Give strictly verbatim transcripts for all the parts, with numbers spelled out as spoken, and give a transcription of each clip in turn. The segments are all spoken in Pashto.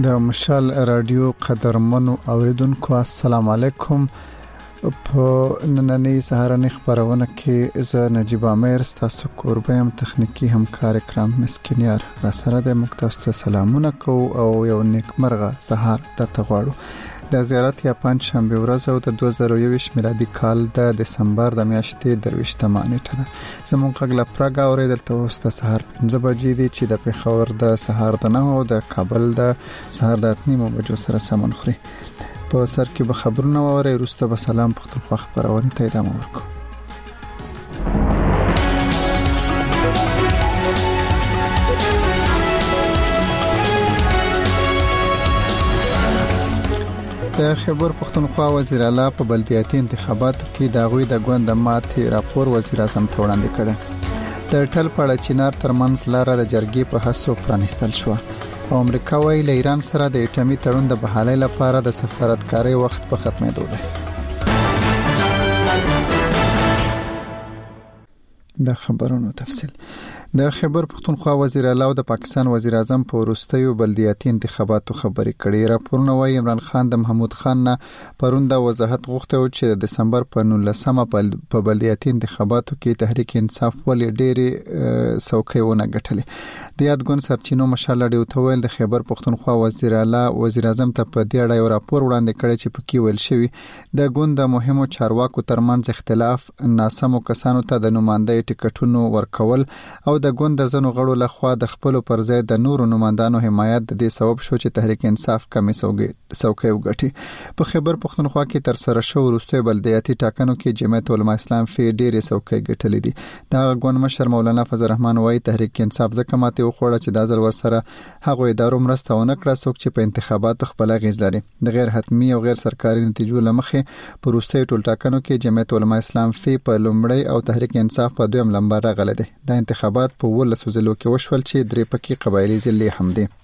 د مشال رادیو قدرمنو اوریدونکو السلام علیکم. په نننۍ سهارنۍ خبرونه کې زه نجیب امیر تاسو کوربم تخنیکی همکار اکرام مسکینیار را سره د مختص سلامونه کو او یو نیکمرغه سهار ته غواړو. د زیارت یا پنځ شنبه ورځ او د دوه زره یو میلادي کال د دسمبر د میاشتې درویشتمه نیټه زموږ غږ پرګا اوریدل تاسو ته سهار پنځه بجې دي چې د پیښور د سهار د نه او د کابل د سهار د اتنیمو بجو سره سمون خوري. په سر کې به خبرونه وره وروسته به سلام پختونخوا خبرونه ته ادامه ورکړو. د خیبر پختونخوا وزیر اعلی په بلدیاتي انتخاباتو کې د غوی د ګوند ماتي راپور وزیر اعظم ته وړاندې کړ. د ټل پړه چینار ترمنځ لاره د جرګې په حسو پرانستل شو. امریکا وايي له ایران سره د اټومي تړون د بحالۍ لپاره د سفارتکارۍ وخت په ختمېدو دی. د خبرونو تفصیل. د خیبر پختونخوا وزیر اعلی او د پاکستان وزیر اعظم په وروستیو بلدیاتي انتخاباتو خبرې کړې. راپورونه وايي عمران خان د محمود خان نه پرون د وضاحت غوښته چې د دسمبر په نولسمه په بلدیاتي انتخاباتو کې تحریک انصاف ولې ډېری څوکۍ ونه ګټلې. د یادګون سرچینو مشال لري او تویل د خیبر پختونخوا وزیر اعلی وزیر اعظم ته په دې اړه یو راپور وړاندې کړی چې پکې ویل شوی د ګوند د مهمو چارواکو ترمنځ اختلاف، ناسمو کسانو ته د نمائندګۍ ټیکټونو ورکول او د ګوند د زنو غړو لخوا د خپل پر ځای د نورو نمائندانو حمایت د دې سبب شو چې تحریک انصاف کمی څوکۍ وګټي. په خیبر پختونخوا کې تر سره شو وروستي بلدیاتي ټاکنو کې جمعیت علماء اسلام فی ډېرې څوکۍ ګټلې دي. دا ګوند مشر مولانا فضل الرحمن وايي تحریک انصاف ځکه ماته وخوړه چې د ځل ور سره هغه ادارو مرسته ونه کړه څوک چې په انتخاباتو خپل غیز لري. د غیر حتمی او غیر سرکاري نتیجو لمخې په وروستي ټول ټاکنو کې جمعیت علماء اسلام فی په لومړی او تحریک انصاف په دویم لمبر راغله دي. د انتخابات په ولسو ضلعو کې وشول چې درې پکې قبایلی ضلع هم دي.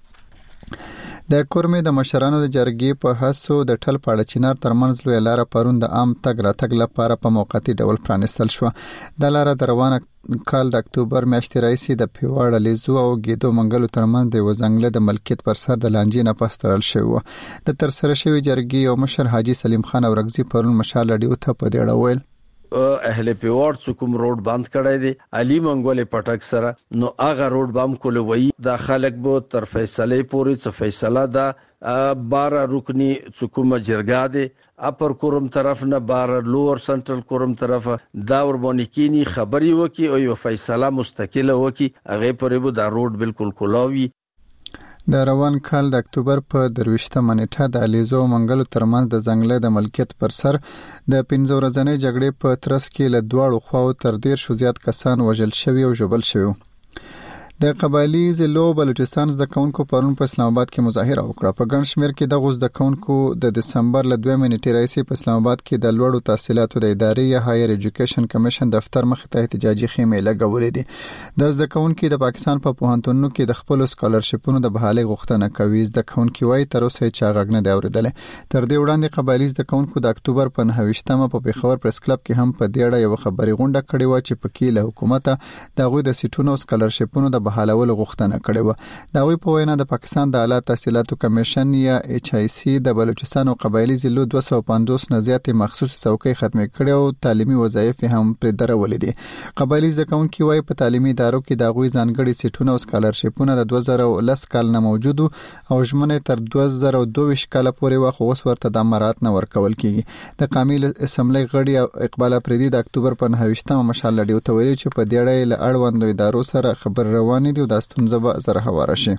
د کورمې د مشرانو د جرګې په حسو د ټل پاړه چینار ترمنځ لوی لار پرون د عام تګ راتګ لپاره په موقتی ډول پرانستل شو. د لار د روانه کال د اکتوبر میاشتې راځي د پیواړه لیزو او ګیدو منګلو ترمنځ د وزنګله د ملکیت پر سر د لانجې نه پسترل شوی. د تر سره شوی جرګې او مشر حاجی سلیم خان اورغزی پرون مشال لډیو ته په دې اړه ویل اهل پیوړ څوک روډ بند کړی دی علي منګولې پټک سره نو هغه روډ بم کول وی د خلک بو تر فیصله پورې څه فیصله ده بار رکنی حکومت جرګه دی اپر کورم طرف نه بار لوور سنټرل کورم طرف دا ور باندې کینی خبري وکي او یو فیصله مستقله وکي هغه پرې بو دا روډ بالکل کولاوي. د روان کال د اکتوبر په درویشتمه نیټه د الیزو منګلو ترمنځ د ځنګله د ملکیت پر سر د پنځه ورځې جګړې په ترڅ کې له دواړو خواو تر ډیر شو زیات کسان وژل شوي او ژوبل شوي. د قبایلی ضلعو بلوچستان زده کوونکو پرون په اسلام آباد کې مظاهره وکړه. په ګڼ شمېر کې د زده کوونکو د دسمبر له دوه نیټې راځي په اسلام آباد کې د لوړو تحصیلاتو د ادارې یا هایر ایجوکیشن کمیشن دفتر مخ ته احتجاجي خیمې لګولې دي. د زده کوونکو د پاکستان په پوهنتونونو کې د خپل سکالرشپونو د بحالۍ غوښتنه کوي. زده کوونکو وايي تر اوسه چې غږ نه دی اوریدل. تر دې وړاندې قبایلی زده کوونکو د اکتوبر په نهه په پیښور پریس کلب کې هم په دې اړه یو خبري غونډه کړې و چې پکې له حکومت د غوي د سیټونو سکالرشپونو د بحالولو غوښتنه کړې و. دا وی په وینا د پاکستان د اعلی تحصیلاتو کمیشن یا ایچ ای سی د بلوچستان او قبایلی ضلعو دوه سوه پنځوس نه زیات مخصوص څوکۍ ختمې کړې او تعلیمي وظایف هم پر درولې دي. قبایلی ځکهونکي وايي په تعلیمي ادارو کې د غوي ځانګړي سیټونه او سکالرشپونه د دوه زره او لس کال نه موجود او ژمنه تر دوه زره او دوه کال پورې واخ اوس ورته د امارات نه ورکول کیږي. د قومي اسمبلی غړي اقبال افریدي د اکتوبر په نهه مشال لډیو ته ویلي چې په دې اړه له اړوندو ادارو سره خبر روان دي او د ستونزې زره هواره شي.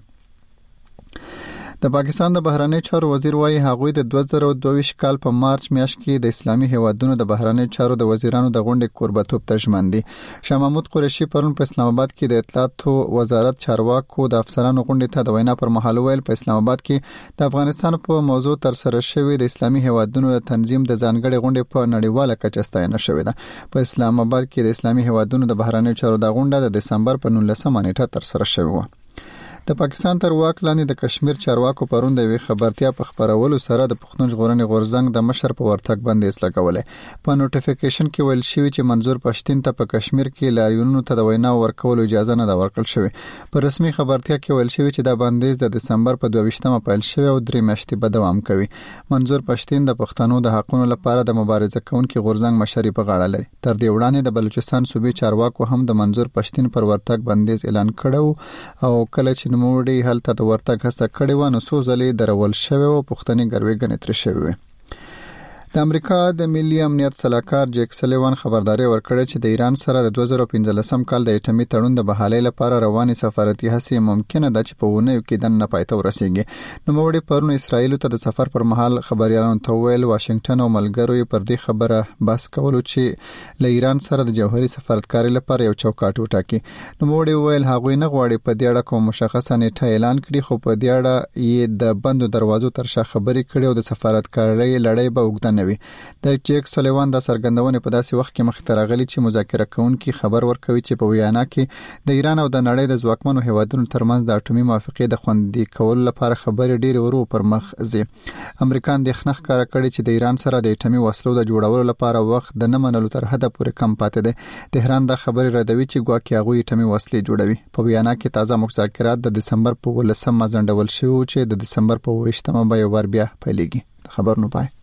د پاکستان د بهرنی چارو وزیر وايي هغوی د دوه زره او دوه کال په مارچ میاشت کې د اسلامي هیوادونو د بهرنی چارو د وزیرانو د غونډې کوربتوب ته ژمن دي. شاه محمود قریشي پرون په اسلام آباد کې د اطلاعاتو وزارت چارواکو د افسرانو غونډې ته د وینا پر مهال ویل په اسلام آباد کې د افغانستان په موضوع تر سره شوی د اسلامي هیوادونو د تنظیم د ځانګړي غونډې په نړیواله کچه ستاینه شوې ده. په اسلام آباد کې د اسلامي هیوادونو د بهرنی چارو د غونډه د دسمبر په نولسمه نیټه تر سره شوې و. د پاکستان تر واک لاندې د کشمیر چارواکو پرون د وی خبرتیا په خبرولو سره د پښتون ژغورنې غورځنګ د مشر په ورتګ بندیز لګولې. په نوټیفیکیشن کې ویل شوی چې منظور پښتين ته په کشمیر کې لاریونونو ته د وینا ورکولو اجازه نه ورکړل شوې. په رسمي خبرتیا کې ویل شوی چې دا بندیز د دسمبر په دوه ویشتمه پیل شوی او درې میاشتې به دوام کوي. منظور پښتين د پښتنو د حقوقو لپاره د مبارزه کوونکو غورځنګ مشري په غاړه لري. تر دې وړاندې د بلوچستان صوبې چارواکو هم د منظور پښتين پر ورتګ بندیز اعلان کړو او کله چې نوموړي هلته د ورتګ هڅه کړې و نو څو ځلې درول شوی او پښتني ګروي ګڼل تر شوی. د امریکا د ملي امنیت سلاکار جیک سلیوان خبرداري ورکړه چې د ایران سره د دوه زره پنځلسم کال د اټومي تړون د بحالۍ لپاره رواني سفارتي هڅې ممکنه ده چې په ونیو کې د نه پاتې ورسیږي. نو موږ پرون اسرائیل ته د سفر پر مهال خبريالانو ته ویل واشنگټن او ملګرو پر دې خبره بحث کولو چې له ایران سره د جوهري سفارتکاري لپاره یو چوکاټ وټاکي. نو موږ ویل هغه نه غواړي په دې اړه کوم مشخصه نیټه اعلان کړي خو په دې اړه یې د بندو دروازو تر شا خبري کړي او د سفارتکاري لړۍ به وګدنوي. د جیک سلیوان د سرګندونې په داسې وخت کې مخ ته راغلي چې مذاکره کوونکي خبر ورکوي چې په ویانا کې د ایران او د نړۍ د ځواکمنو هیوادونو ترمنځ د اټومي موافقې د خوندي کولو لپاره خبرې ډېر ورو پر مخ ځي. امریکا د خنخ کار کړی چې د ایران سره د اټومي وسلو د جوړولو لپاره وخت د نه منلو تر حد پورې کم پاتې دی. تهران د خبرې ردوي چې ګواکې هغه اټومي وسلې جوړوي. په ویانا کې تازه مذاکرات د دسمبر په ولسمه ځنډول شوي چې د دسمبر په ویشتمه به یو بار بیا پیلېږي. خبر نو پای.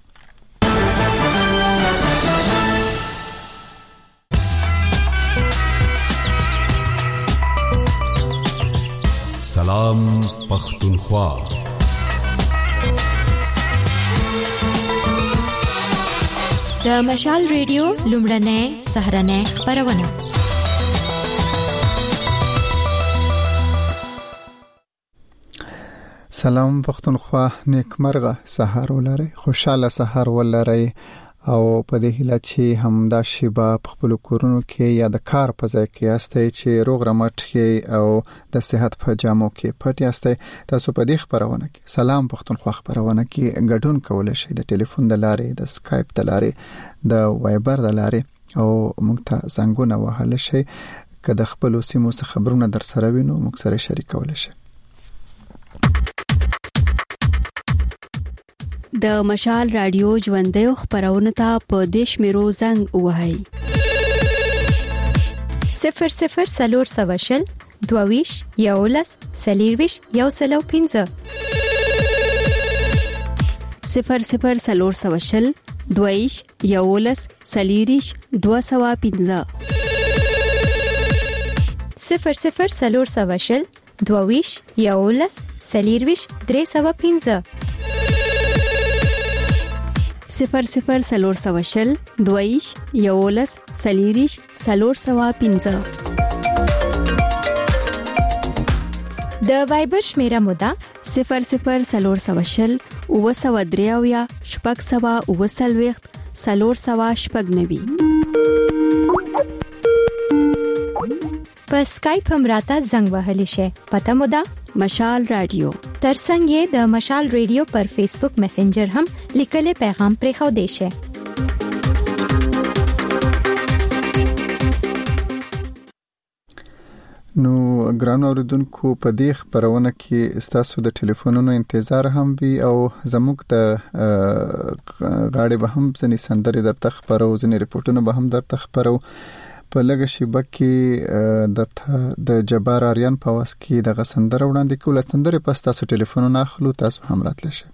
سلام پختونخوا. د مشال ریډیو لومړنۍ سهرنۍ خبرونه. سلام پختونخوا، نیکمرغه سهار ولرئ، خوشاله سهار ولرئ او په دې هیله چې همدا شیبه په خپل کورونو کې یا د کار په ځای کې یاستئ چې روغ رمټ کې او د صحت په جامو کې پټ یاستئ. تاسو په دې خبرونه کې سلام پختونخوا خبرونه کې ګډون کولای شئ د ټلیفون د لارې، د سکایپ د لارې، د وایبر د لارې او موږ ته زنګونه وهل شئ. که د خپل سیمو څخه خبرونه در سره وینو موږ سره شریکول شئ. د مشال رادیو ژوندۍ خبرونه ته په دیش میرو زنګ وهاي صفر صفر سلور سواشل دوویش یولس سلیرویش یو سلو پینزه صفر صفر سلور سواشل دوویش یولس سلیریش دو سوا پینزه صفر صفر سلور سواشل دوویش یولس سلیرویش درې سوا پینزه صفر صفر سلور سواشل دویش یولس سلیریش سلور سوا پینزه. د وایبر شمیره مودا صفر صفر سلور سواشل او سوا دریاویا شپږ سوا او سلويخت سلور سوا شپږ نوي. په سکایپ هم راته زنګ وهلی شي. پته مودا مشال رادیو. ترڅنګ یې د مشال ریډیو پر فیسبوک میسنجر هم لیکل پیغام پرې خو دی شي. نو ګران اوریدونکو، په دې خبرونه کې تاسو د ټلیفونونو انتظار هم وي او زموږ د غاړې به هم ځنې سندري درته خبرو، ځنې ریپورتونه به هم درته خبرو. په لږه شیبه کې د د جبار آریان په واس کې د غسندره وړاندې کوله سندره پس تاسو ټلیفونونه اخلو، تاسو هم راتلی شئ.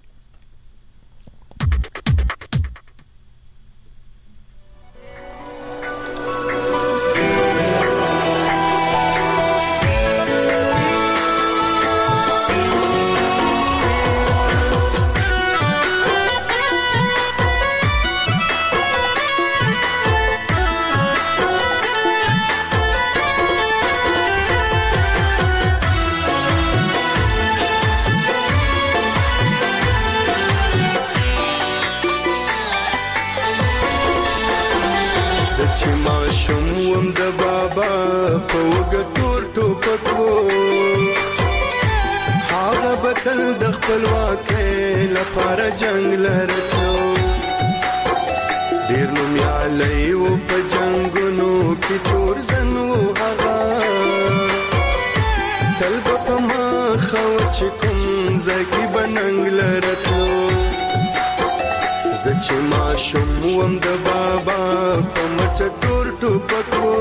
زچ ما شوم وم د بابا پمټ تور ټوپکو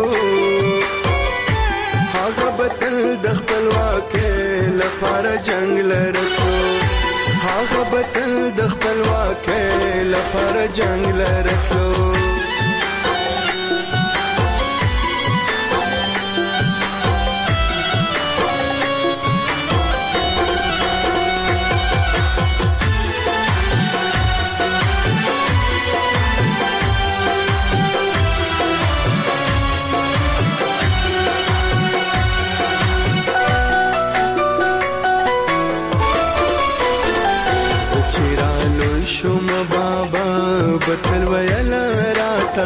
هغه بتل د خپلواکۍ لپاره جنگ لرتلو هغه بتل د خپلواکۍ لپاره جنگ لرتلو شوم بابا بتل ویل راتا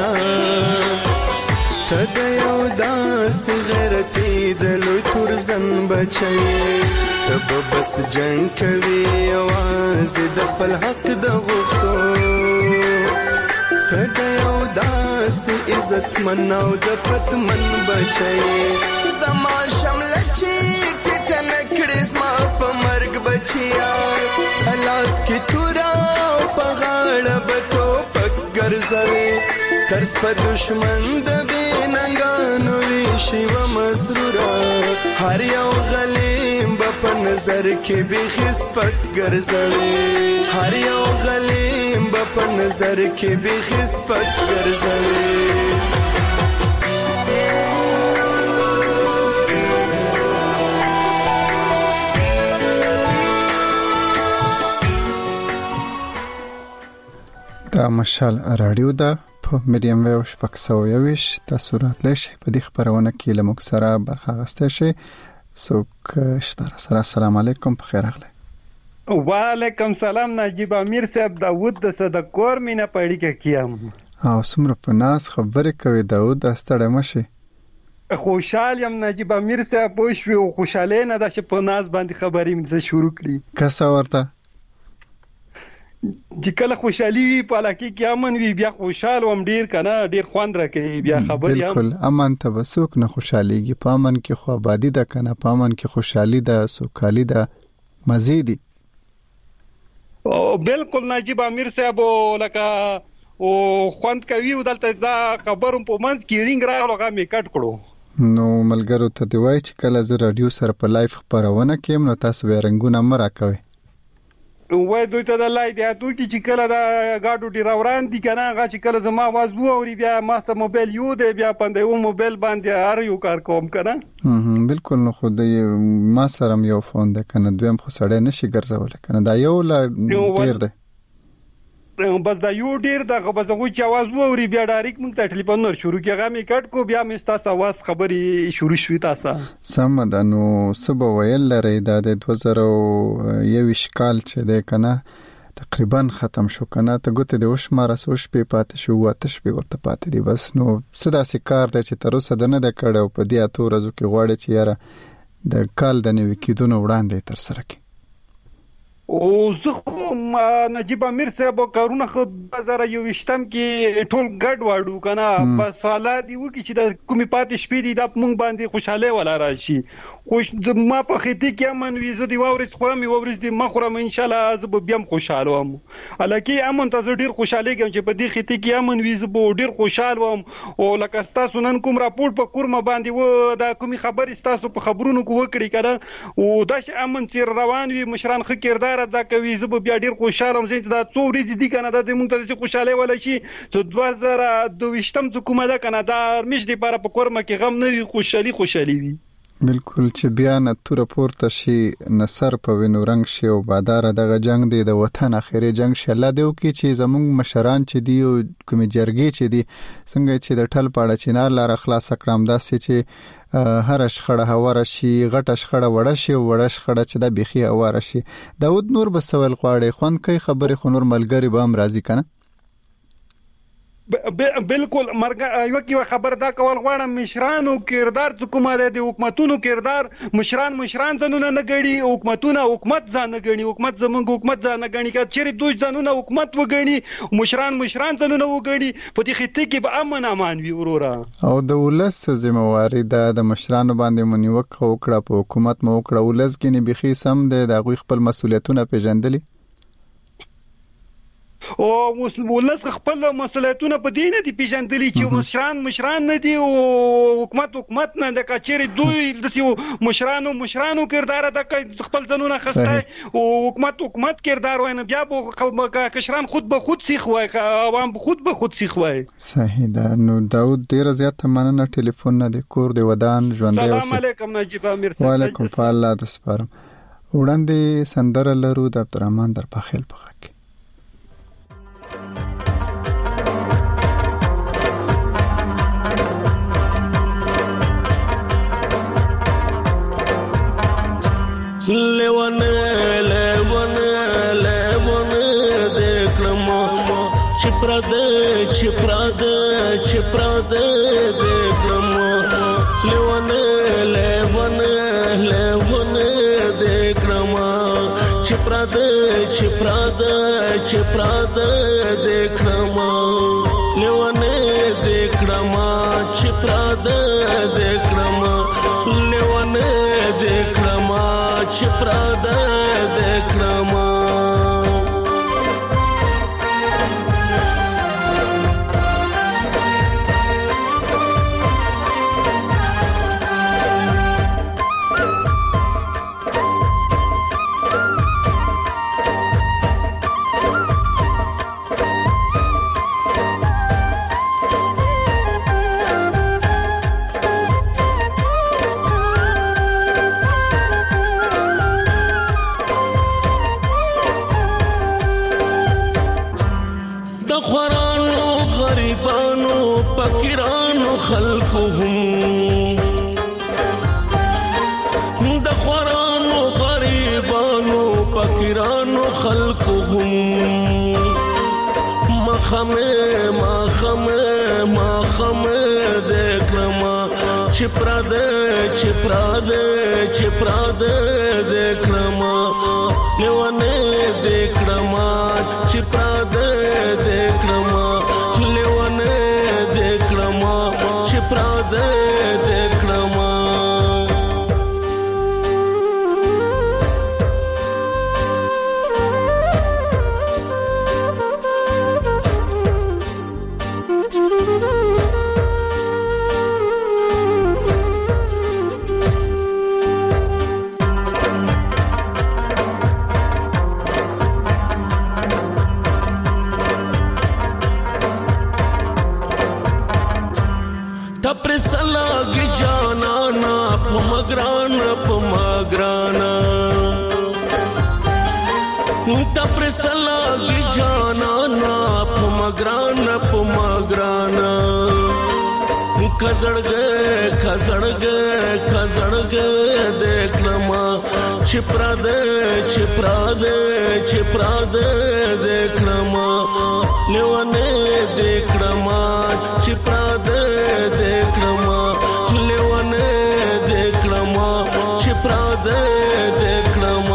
تد یو داس غیرتی دلو ترزن بچی تب بس جنگ کوي आवाज د خپل حق د غوښتو تد یو داس عزت مناو د پتمن بچی زما شمل چی ټټن کړس ما په مرګ بچیا الاس کی تورا پغاړه بتو پک ګرځوي ترس په دشمن د بیننګانو وی شی و مسرورا هر یو غلیم په نظر کې به خس پک ګرځوي هر یو غلیم په نظر کې به خس پک ګرځوي دا مشال رادیو دا په میډیم ویو شپږ سوه یوویش تاسو راتلی شئ په دې خپرونه کې له موږ سره برخه اخیستی شئ څوک شته راسره السلام علیکم په خیر راغلی وعلیکم سلام نجیب امیر صاحب داود د صدقور مینه په اړیکه کې یم او څومره په ناز خبرې کوي داود ستړی مه شئ خوشحال یم نجیب امیر صاحب پوه شوې او خوشحالۍ نه ده چې په ناز باندې خبرې مې شروع کړي که څه ورته چې کله خوشحالي وي په علاقې کې امن وي بیا خوشحال وم ډیر کنه ډیر خوند راکوي بیا خبرې هم بالکل امن ته به څوک نه خوشحالېږي په امن کې خو آبادي ده کنه په امن کې خوشحالي ده سوکالي ده مزې دي او بالکل نجیب امیر صاحب لکه او خوند کوي او دلته دا خبروم په منځ کې رینګ راغلو هغه مې کټ کړو نو ملګرو ته دی وای چې کله زه رادیو سره په لایف خبرونه کوم نو تاسو به رنگونه مې راکوي وای دوی ته د لای دی اتو کې چې کله دا گاډو ډیر وران دي کنه هغه چې کله زما आवाज ووري بیا ما سم موبایل یو دی بیا پاندې و موبایل باندې هر یو کار کوم کنه هم بالکل نو خو د ما سره یو فون ده کنه دویم خو سړی نشي ګرځول کنه دا یو لا ډیر دی بس دا یو ډیر دغه بس غو چې आवाज ووري بیا ډایرک مونږ ته ټلیفون نور شروع کیږي مې کټ کو بیا مې تاسو आवाज خبري شروع شوي تاسو سم ده نو سبا ویل لري دا د دوه زره یوویشت کال چې ده کنه تقریبا ختم شو کنه ته ګوته د وش مارا سوش په پاتې شو واته شپې ورته پاتې دي بس نو صدا سکار ده چې تر اوسه نه ده کړو په دې اتو ورځو کې غواړي چې یاره د کال د نوې کېدون وړاندې تر سره کی او زه خو نجیب امیر صاحب کارونه خو دوه زره یوویشتم کې ټول ګډ واړو کنه بس حالات یو کې چې د کومې پاتې شپې دي د مونږ باندې خوشاله ولا راشي خوش ما په خېټه کې امن وي زه دی وورې خو مې وورې دي ما خورم ان شاء الله زه به بیا خوشاله وم الکه امن ته ډیر خوشاله کوم چې په دې خېټه کې امن وي زه به ډیر خوشاله وم او لکه تاسو نن کوم راپورټ په کورمه باندې و دا کومې خبرې تاسو په خبرونو کې وکړي کنه او دا چې امن چې روان وي مشران خ کردار دا کوي زه بیا ډیر خوشاله یم چې دا څو ورځې دي کنه دا د مونږ ته خوشاله ولا شي ته دوه زره دوه حکومت ده کنه دا مش دی لپاره په کورمه کې غم نه خوشحالي خوشحالي وي بالکل چې بیا نه تور پورته شي نصر په وینو رنگ شي او بادار دغه جنگ دی د وطن اخیری جنگ شي الله دیو کې چې زمونږ مشران چې دی او کومې جرګې چې دی څنګه چې د ټل پاړه چینار لار خلاص کړم داسې چې هر شخړه هواره شي غټه شخړه وړه شي وړه شخړه چې د بيخي هواره شي داود نور بسوال غواړي خوان کوي خبرې خو نور ملګری به هم راضي کنه بالکل مرګ یو کی خبر دا کول غواړم مشرانو کردار حکومت د حکومتونو کردار مشران مشران ځنونه نه غړي حکومتونه حکومت ځان نه غړي حکومت زمونږ حکومت ځان نه غړي چې چیرې دوی ځانونه حکومت وګړي مشران مشران ځنونه وګړي په دې خطه کې به امن امان وي وروره او د ولس ذمہواری ده د مشرانو باندې منیوک وکړه په حکومت مو وکړه ولس کې نه بيخي سم ده د غوي خپل مسولیتونه پیژندلي او ولس خپل مسؤلیتونه په دې نه دي پیژندلي چې مشران مشران نه دي او حکومت حکومت نه د کچېری دوی د یو مشرانو مشرانو کردار د خپل ځنونه خسته او حکومت حکومت کردار وای نه بیا به کشران خود به خود سیخ وای عوام خود به خود سیخ وای. صحیح ده. نو داود ډیر زیات مننه. ټلیفون نه د کور د ودان ژوندې اوسه. سلام علیکم نجیب امیر صاحب. وعلیکم الله د سپارم. وړاندې سندره لرو د عبدالرحمن در پخیل په غږ. لیوان لیوان لیوان دیکھلم چپراد چپراد چپراد دیکھلم لیوان لیوان لیوان دیکھلم چپراد چپراد چپراد دیکھلم لیوان دیکھلم چپراد دیکھلم لیوان دیکھلم چپراد دیکھلم خلقهم د خورانو غریبانو فقیرانو خلقهم مخمه مخمه مخمه دیکھلم چپراد چپراد چپراد دیکھلم لیوان دیکھلم چپراد دیکھلم لیوان دیکھلم چپراد دیکھلم تپر سلاغ جانانا پمگرانا پمگرانا تپر سلاغ جانانا پمگرانا پمگرانا کزڑ گئے کزڑ گئے کزڑ گئے دیکھلم چپراد چپراد چپراد دیکھلم لیوان دیکھلم چپراد دیکھلم لیوان دیکھلم چپراد دیکھلم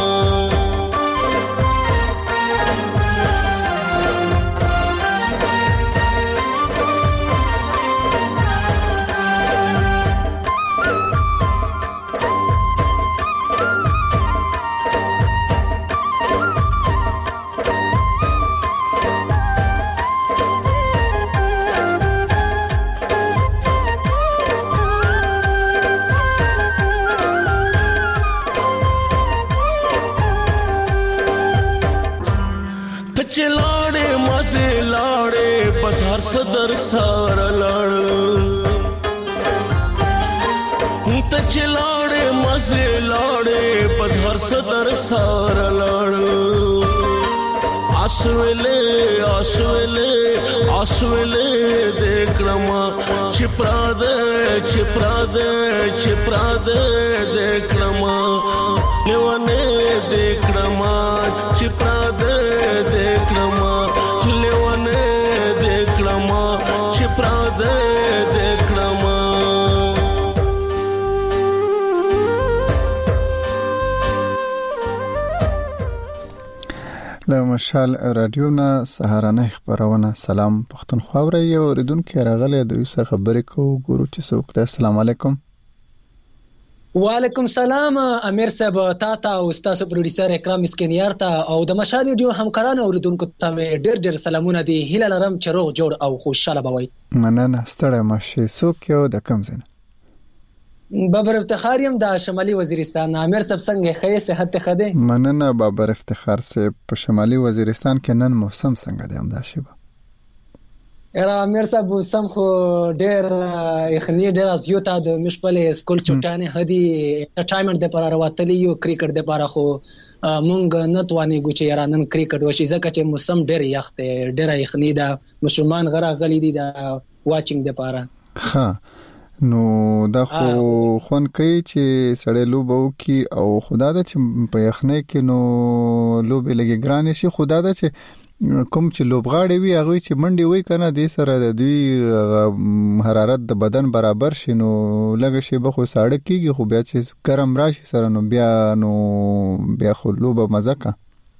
چلاڑے مزے لاڑے بس ہر صدر سارا لڑ چلاڑے مزے لاڑے بس ہر صدر سارا لڑ آسویلے آسویلے آسویلے دیکھلم چپراد چپراد چپراد دیکھلم لیوان دیکھلم چپراد دیکھلم لیوان دیکھلم چپراد دیکھلم له مشال رادیو نه سهارنه خبرونه. سلام پښتونخوا ورې یو اوریدونکو راغلی د یو سره خبرې کوو ګورو چې څوک ده. السلام علیکم. وعلیکم سلام امیر صاحب، تا ته او تاسو پروډوسر اکرام اسکینیار ته او د مشال ریډیو همکارانو اوریدونکو ته ډېر ډېر سلامونه دي. هیله لرم چې روغ جوړ او خوشاله بوي. مننه ستړی مشه. څوک یو د کوم ځای؟ بابر افتخار یم د شمالي وزیرستان. امیر صاحب څنګه ښه صحت ښه دی؟ مننه بابر افتخار صاحب. په شمالي وزیرستان کې نن موسم څنګه دی همدا شیبه؟ را امیر صاحب موسم خو ډېر یخني ډېر زیاته د مشپلې سکول چټانه هدي انټرټینمنت د لپاره راوتلی یو کرکټ د لپاره خو مونږ نه توانېږو چې یاره نن کرکټ وشي ځکه چې موسم ډېر یخ دی، ډېره یخني ده، ماشومان غره غلي دي د واچینګ د لپاره. ښه نو دا خو خون کوي چې سړی لوبه وکي او خدا دا چې په یخنۍ کې نو لوبې لګي ګرانې شي. خدا دا چې کوم چې لوبغاړي وي هغه چې منډي وي کنه د سره د دوی حرارت د بدن برابر شي نو لږ شي به خو ساړه کیږي، خو بیا چې ګرم راشي سره نو بیا نو بیا خو لوبه مزه کا.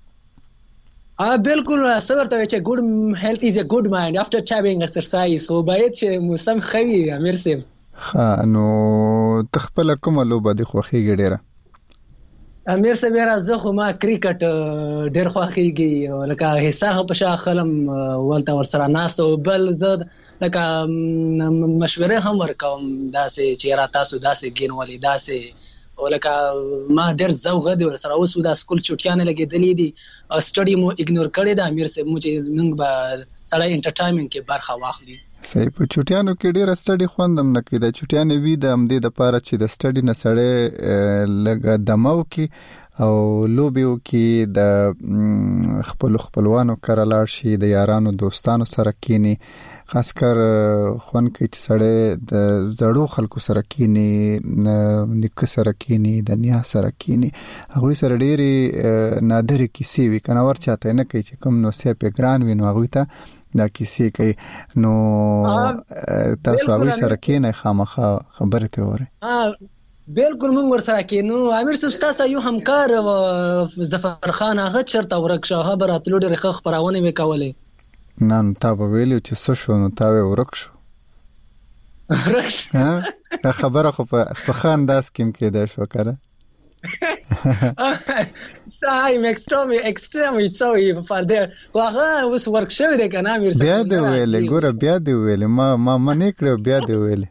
اه بالکل سورته چې ګډ هیلث از ا ګډ مایند افټر ټایپینګ ایکسرسایز. خو باید چې موسم خوي امیر صاحب. ها نو تخپل کومه لوبه د خوخيږي ډیره؟ امیر صاحب راځه خو ما کرکټ ډېر خوښیږي، لکه حصہ په شا خلم ولته ور سره ناست او بل زد لکه مشوره هم ورکوم داسې چې را تاسو داسې ګین ولې داسې ولکه ما ډېر ذوق دی ور سره. اوس د سکول چټیانه لګېدلې دي، سټډي مو اګنور کړی دا امیر صاحب، مو چې نن به سړی انټرټینمنت کې برخه واخلي. صحیح. په چټیانو کې ډېر سټډي خوندم نه کیده. چټیانه وی د امدې د پاره چې د سټډي نه سړی لګ دمو کې او لوبیو کې د خپل خپلوانو کړه لاړ شي، د یارانو دوستانو سره کینی، خاص کر خون کې چې سړی د زړو خلکو سره کینی، نیک سره کینی، د نیا سره کینی، هغه سره ډېری نادر کیسې وی کنه ور چاته نه کوي چې کوم نو سه په ګران وینو هغه ته دا کیسې کوي نو تاسو هغه سره کینه خامخا خبرې ته وره. ها بالکل موږ ور سره کینو. امیر صاحب تاسو یو همکار ظفر خان هغه چرته ورکشه خبره اتلو ډېر ښه خبرونه وکولې. نن تا په ویلو چې څه شو نو تا ورک شو. ورک شو. ها خبره خو په خان داس کیم کې ده شو کړه. I'm extremely extremely sorry for there. واغه اوس ورک شوی دی کنه امیر صاحب. بیا دی ویلې ګوره بیا دی ویلې ما ما منې کړو بیا دی ویلې.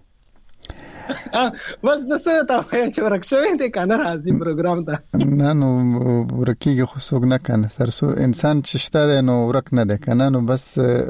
بس څه ته چې ورک شوی دی کنه راځي پروګرام ته. نه نو ورکیږي خو څوک نه کنه سرسو انسان چې شته دی نو ورک نه دی کنه. نو بس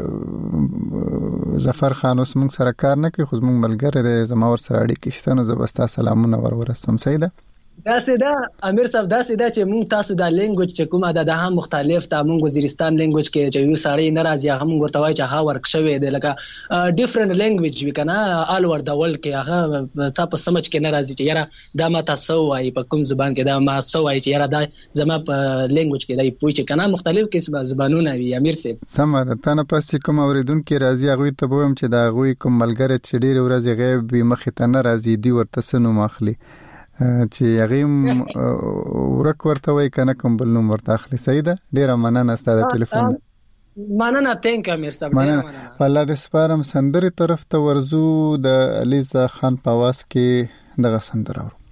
ظفر خان اوس موږ سره کار نه کوي، خو موږ ملګری دی، زما ور سره اړیکې شته، نو زه بس تاسو سلامونه ور ورسوم. صحیح ده. داسې دا امیر صاحب داسې دا چې مونږ تاسو دا لینګویج چې کومه ده د هم مختلف ته مونږ وزیرستان لینګویج کې چې یو سړی نه راځي هغه مونږ ورته وایي چې هغه ورک شوی دی لکه ډیفرنٹ لینګویج وی کنه آل ور د ورلد کې هغه تاسو سمجھ کې نه راځي چې یاره دا ما تاسو وایي په کوم زبان کې دا ما سو وایي چې یاره دا زما په لینګویج کې دا پوي چې کنه مختلف قسمه زبانونه وي. امیر صاحب سم ده. تنه پس کوم اوریدونکو راځي هغه ته بوم چې دا غوي کوم ملګری چې ډیر ورځې غیب به مخ ته نه راځي دی ورته سنو ماخلي چې هغه ورک ورته وای کنه کوم بل نوم ورته اخلي. صحیح ده. ډیره مننه ستاسو ټلیفون. مننه تانک امیر صاحب. مننه. الله دې سپارم سندري طرف ته ورزو د الیزا خان په واس کې دغه سندره ورو.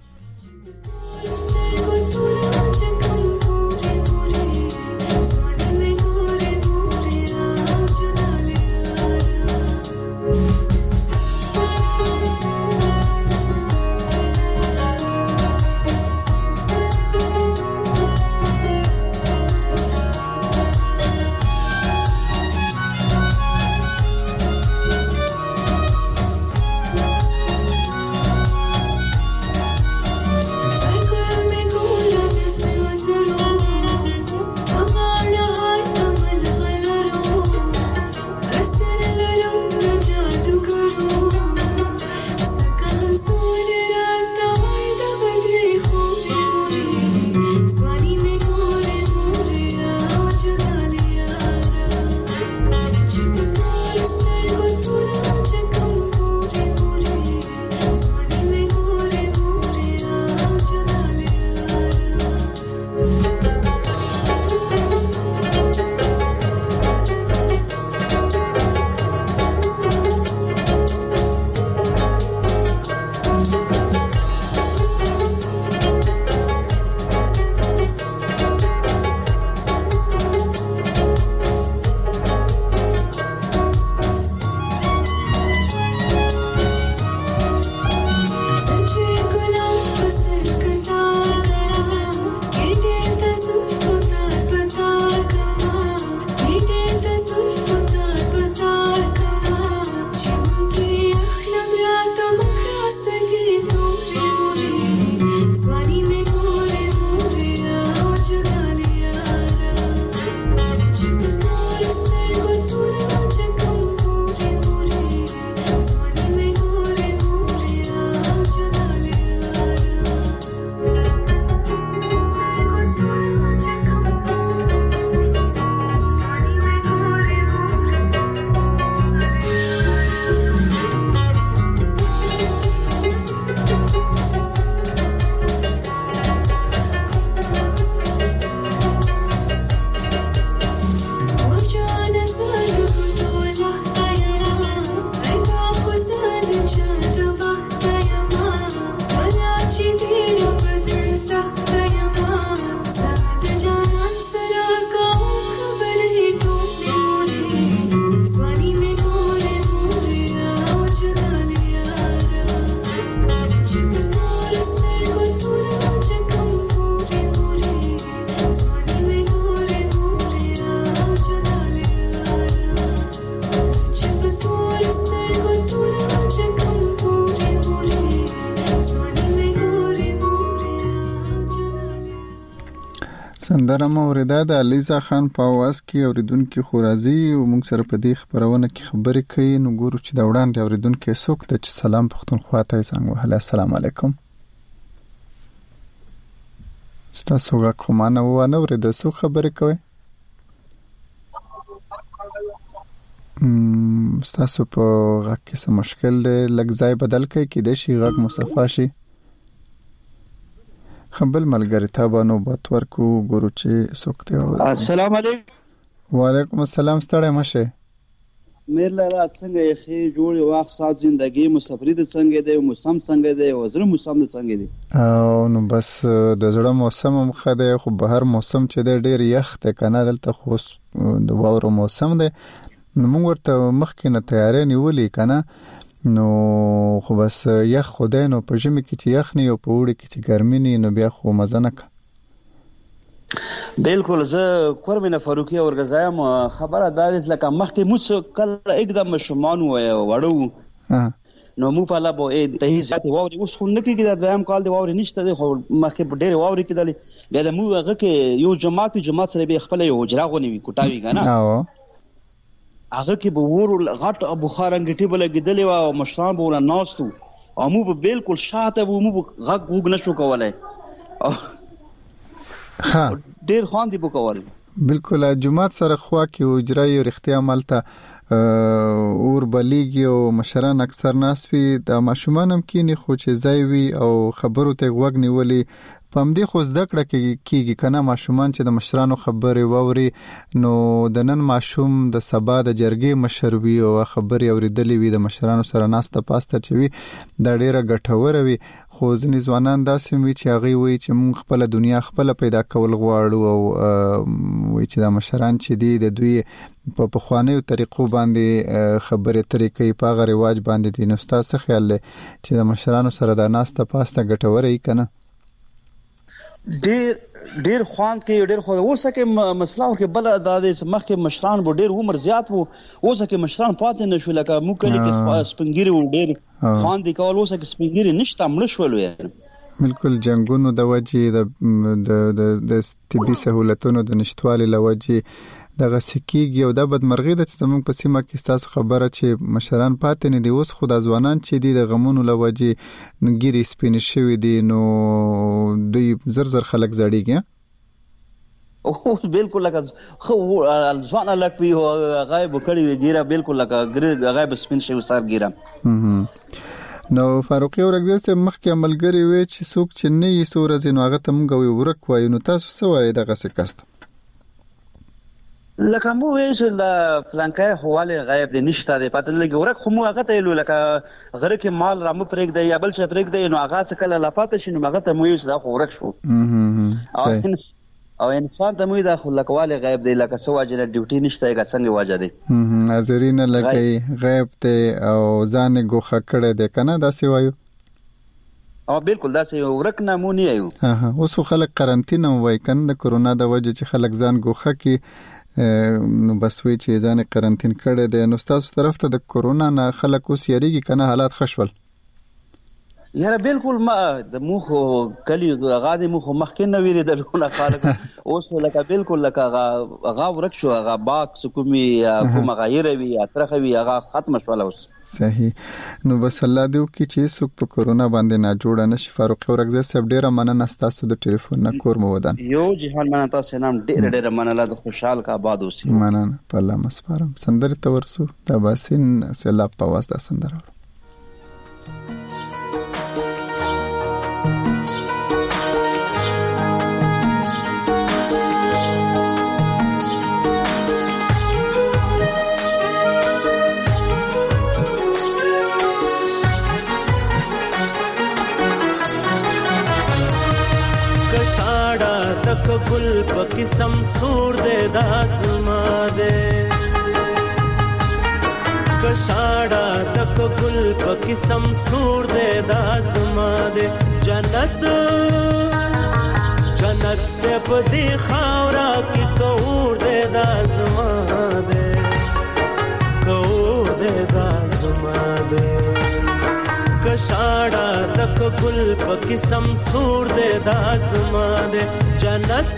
سندره موریده د علیزا خان په आवाज کې اوریدونکو خورازي او موږ سره په دې خبرونه کې خبرې کوي. نو ګورو چې دا وړاندې اوریدونکو څوک د سلام پښتونخوا ته څنګه وهله. السلام علیکم. ستاسو غږ خو ما نه وانه ورېده. څوک خبرې کوي؟ ستاسو په غږ کې څه مشکل دی؟ لږ ځای بدل کړئ کېدای شي غږ مصفا شي. خبل ملګری ته بانو بات ورکو ګورو چې څوک دی. السلام علیکم. وعلیکم السلام. ستړی مشه. مېر لاله څنګه یې خې جوړ واخ سات زندگی مسافری د څنګه دی موسم څنګه دی وزره موسم د څنګه دی؟ او نو بس د زړه موسم مخه دی خو بهر موسم چې دی ډیر یخ دی کنه. دلته خو د واورو موسم دی. نو موږ ورته مخکې نه تیاری نیولې کنه. نو خو بس یخ خدای نو په ژمي کې چې یخ نه او په وړي کې چې ګرمي نه نو بیا خو مزه نه کا. بالکل زه قربانه فاروقي اورګزایم خبره دارس لکه مخکې موږ کله एकदम شومان وړو نو مو په لا بو ته ذات واوري اوس خو نه کېږي د دویم کال دی واوري نشته دی خو مخکې په ډېر واوري کېدل بیا د مو هغه کې یو جماعت جماعت سره به خپل یو حجره غونی وي کوټاوي کنه. او هغه کې به ورو غټ بخار انګټي بل کېدلې او مشران به ورن ناستو او مو به بالکل شاته به مو غږ وګ نشو کولای. ها ډېر خوان دی بوکول. بالکل جماعت سره خوا کې اجرای او اختیار عملته اور بلیږي او مشران اکثر ناس وي د ماشومان هم کینی خو چې ځای وي او خبرو ته غوږ نیولې پم دې خو زده کړه کېږي کنه. ماشومان چې د مشرانو خبرې واوري نو د نن ماشوم د سبا د جرګې مشر وي او خبرې اوریدلې وي د مشرانو سره ناسته پاسته چوي دا ډیره ګټوره وي. خو ځینې ځوانان داسې وي چې هغه وي چې موږ خپل دنیا خپل پیدا کول غواړو او وي چې د مشران چې دي د دوی په پخوانیو طریقو باندې خبرې طریقې په هغه رواج باندې دي. نو ستاسو خیال دی چې د مشرانو سره د ناسته پاسته ګټوره وي کنه؟ ډیر ډیر خوان کې ډیر خو اوسه کې مسلاو کې بل د مخکې مشران بو ډیر عمر زیات وو اوسه کې مشران پاتې نشو لکه مو کلی کې سپنګيري و ډیر خوان دي کول اوسه کې سپنګيري نشته مړ شول وي. بالکل جنگونو د وجې د د د طبي سہولتونو د نشټوالي لوجې دغه سکیږي او د بدمرغي د چې موږ په سیمه کې تاسو خبره چې مشران پاتې نه دي. اوس خو د ځوانان چې دي د غمونو لوجې ګيري سپین شوی دي نو دوی زر زر خلک زړیږي. او بالکل لکه خو ځوان لک وی غایب کړي وی ګیره بالکل لکه غایب سپین شوی سر ګیره. نو فاروقي اورګزه سه مخکې عملګری وی چې څوک چې نه یې سورز نو هغه تم غوي ورک وای. نو تاسو څه وای دغه څه کست لکه مو ویل د فلانکای حواله غایب دي نشته دی پاتې لګي ورک خو مو هغه ته لکه غره کې مال را مو پرېګ دی یا بل څه پرېګ دی نو هغه څه کله لپاته شنو هغه ته مو یې دا خو ورک شو. او انسان ته مو دا خو لکواله غایب دی لکه سو اجر ډیوټي نشته هغه څنګه واجه دی. ناظرین لکه غایب دی او ځان ګوخه کړه دی کنه دا سی وایو. او بالکل دا سی ورک نمونه یو. ها ها اوس خلک قرنټین وای کنه د کورونا د وجه چې خلک ځان ګوخه کی نو بس وی چې ځان قرنټین کړي دي. نو تاسو طرف ته د کورونا نه خلک اوس یریږي کنه حالات خشول؟ یاره بالکل ما د مخ کلی غادي مخ مخکې نه ویری د لونه خلک اوس لکه بالکل لکه غا ورک شو غا باکس کومي کوم غیر وی اترخ وی غا ختم شول اوس. صحیح. نو بس الله دې وکړي چې څوک په کورونا باندې نه جوړ نه شي. فاروق اورګزه صاحب ډیره مننه تاسو د ټلیفون نه کور مو ودان. یو جهان مننه تاسو نام ډیره ډیره مننه د خوشحال کا آباد اوسئ. مننه په الله مسپارم. سندره تورسو د باسین سیلاب په واسطه سندره. گل پکی سمسور دے داسما دے کشاڑا تک گل پکی سمسور دے داسما دے جنت جنت دے پدی خاورا کی کور دے داسما دے کور دے داسما دے کشاڑا دک گل پکی سمسور دے داسما دے جنت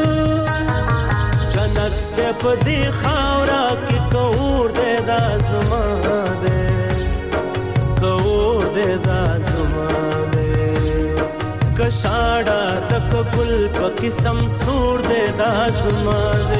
جنت دے پدی خاورا کی کور دے داسما دے کور دے داسما دے کشاڑا دک گل پکی سمسور دے داسما دے